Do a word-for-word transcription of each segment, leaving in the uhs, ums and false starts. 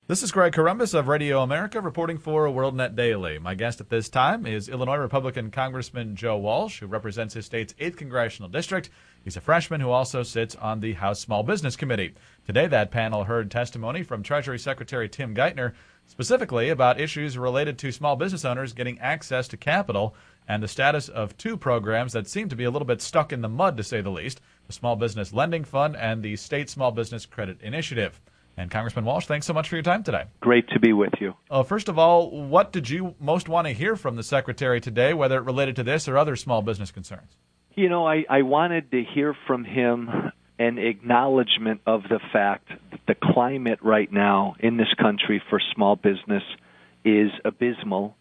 This is Greg Corombos of Radio America reporting for WorldNet Daily. My guest at this time is Illinois Republican Congressman Joe Walsh, who represents his state's eighth Congressional District. He's a freshman who also sits on the House Small Business Committee. Today, that panel heard testimony from Treasury Secretary Tim Geithner, specifically about issues related to small business owners getting access to capital and the status of two programs that seem to be a little bit stuck in the mud, to say the least, the Small Business Lending Fund and the State Small Business Credit Initiative. And Congressman Walsh, thanks so much for your time today. Great to be with you. Uh, first of all, what did you most want to hear from the Secretary today, whether it related to this or other small business concerns? You know, I, I wanted to hear from him an acknowledgement of the fact that the climate right now in this country for small business is abysmal,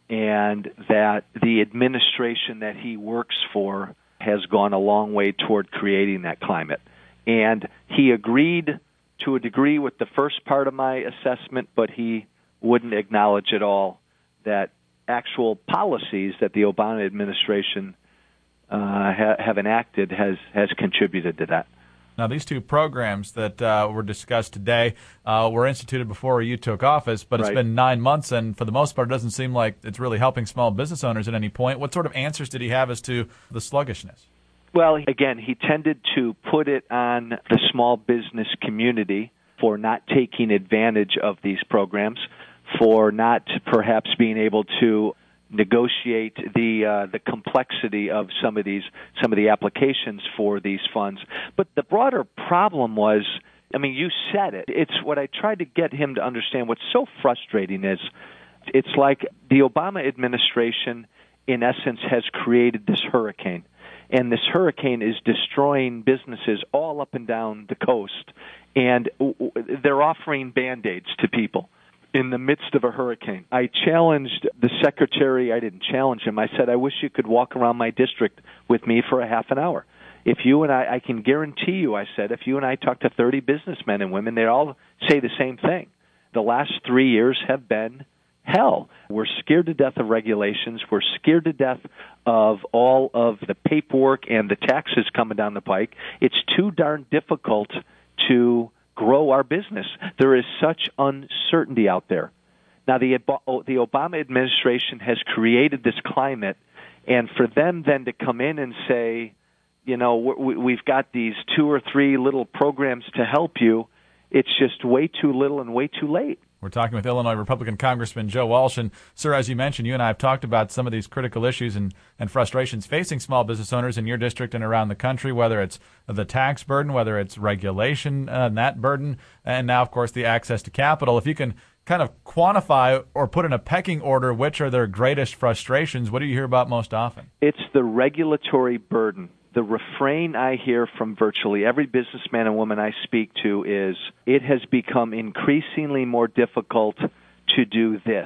and that the administration that he works for has gone a long way toward creating that climate. And he agreed to a degree with the first part of my assessment, but he wouldn't acknowledge at all that actual policies that the Obama administration uh, ha- have enacted has, has contributed to that. Now, these two programs that uh, were discussed today uh, were instituted before you took office, but it's Right. been nine months, and for the most part, it doesn't seem like it's really helping small business owners at any point. What sort of answers did he have as to the sluggishness? Well, again, he tended to put it on the small business community for not taking advantage of these programs, for not perhaps being able to negotiate the uh, the complexity of some of these some of the applications for these funds. But the broader problem was, I mean, you said it. It's what I tried to get him to understand. What's so frustrating is it's like the Obama administration, in essence, has created this hurricane. And this hurricane is destroying businesses all up and down the coast. And they're offering Band-Aids to people in the midst of a hurricane. I challenged the secretary. I didn't challenge him. I said, I wish you could walk around my district with me for a half an hour. If you and I, I can guarantee you, I said, if you and I talk to thirty businessmen and women, they all say the same thing. The last three years have been hell. We're scared to death of regulations. We're scared to death of all of the paperwork and the taxes coming down the pike. It's too darn difficult to grow our business. There is such uncertainty out there. Now, the the Obama administration has created this climate, and for them then to come in and say, you know, we've got these two or three little programs to help you, it's just way too little and way too late. We're talking with Illinois Republican Congressman Joe Walsh. And, sir, as you mentioned, you and I have talked about some of these critical issues and, and frustrations facing small business owners in your district and around the country, whether it's the tax burden, whether it's regulation uh, and that burden, and now, of course, the access to capital. If you can kind of quantify or put in a pecking order which are their greatest frustrations, what do you hear about most often? It's the regulatory burden. The refrain I hear from virtually every businessman and woman I speak to is, it has become increasingly more difficult to do this,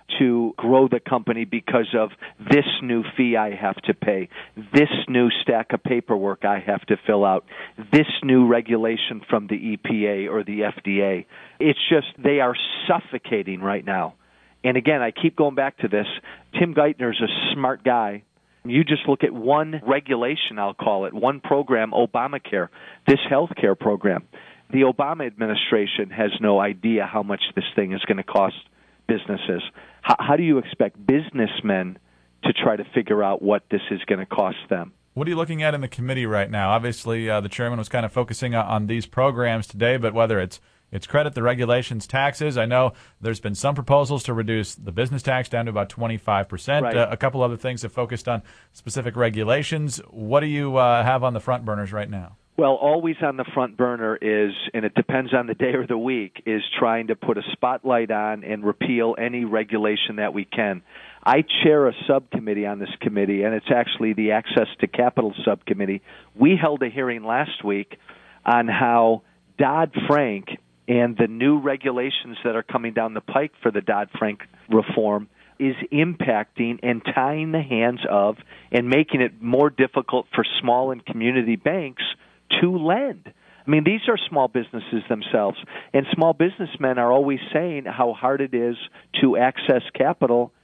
to grow the company because of this new fee I have to pay, this new stack of paperwork I have to fill out, this new regulation from the E P A or the F D A. It's just they are suffocating right now. And again, I keep going back to this. Tim Geithner's a smart guy. You just look at one regulation, I'll call it, one program, Obamacare, this health care program. The Obama administration has no idea how much this thing is going to cost businesses. How, how do you expect businessmen to try to figure out what this is going to cost them? What are you looking at in the committee right now? Obviously, uh, the chairman was kind of focusing on these programs today, but whether it's It's credit, the regulations, taxes. I know there's been some proposals to reduce the business tax down to about twenty-five percent. Right. Uh, a couple other things have focused on specific regulations. What do you uh, have on the front burners right now? Well, always on the front burner is, and it depends on the day or the week, is trying to put a spotlight on and repeal any regulation that we can. I chair a subcommittee on this committee, and it's actually the Access to Capital subcommittee. We held a hearing last week on how Dodd-Frank and the new regulations that are coming down the pike for the Dodd-Frank reform is impacting and tying the hands of and making it more difficult for small and community banks to lend. I mean, these are small businesses themselves, and small businessmen are always saying how hard it is to access capital.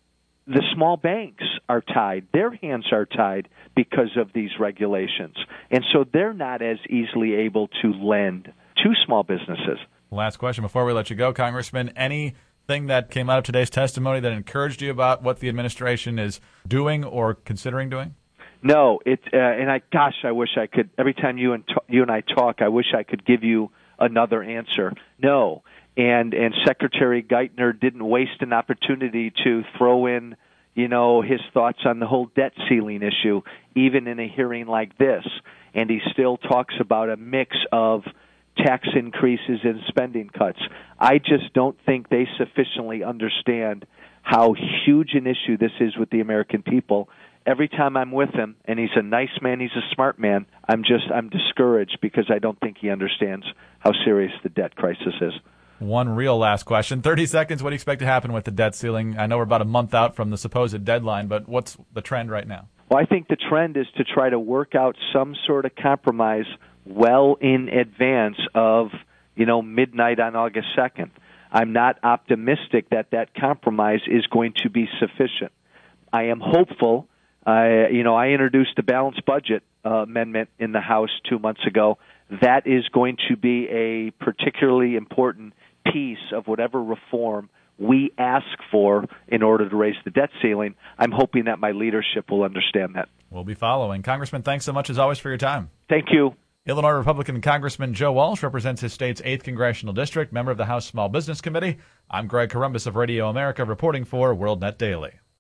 The small banks are tied. Their hands are tied because of these regulations, and so they're not as easily able to lend to small businesses. Last question before we let you go, Congressman. Anything that came out of today's testimony that encouraged you about what the administration is doing or considering doing? No, it uh, and I gosh, I wish I could. Every time you and you and I talk, I wish I could give you another answer. No, and and Secretary Geithner didn't waste an opportunity to throw in, you know, his thoughts on the whole debt ceiling issue, even in a hearing like this. And he still talks about a mix of tax increases and spending cuts. I just don't think they sufficiently understand how huge an issue this is with the American people. Every time I'm with him, and he's a nice man, he's a smart man, I'm just I'm discouraged because I don't think he understands how serious the debt crisis is. One real last question. thirty seconds, what do you expect to happen with the debt ceiling? I know we're about a month out from the supposed deadline, but what's the trend right now? Well, I think the trend is to try to work out some sort of compromise well in advance of, you know, midnight on August second. I'm not optimistic that that compromise is going to be sufficient. I am hopeful. Uh, you know, I introduced a balanced budget uh, amendment in the House two months ago. That is going to be a particularly important piece of whatever reform we ask for in order to raise the debt ceiling. I'm hoping that my leadership will understand that. We'll be following. Congressman, thanks so much as always for your time. Thank you. Illinois Republican Congressman Joe Walsh represents his state's eighth Congressional District, member of the House Small Business Committee. I'm Greg Corombos of Radio America reporting for WorldNet Daily.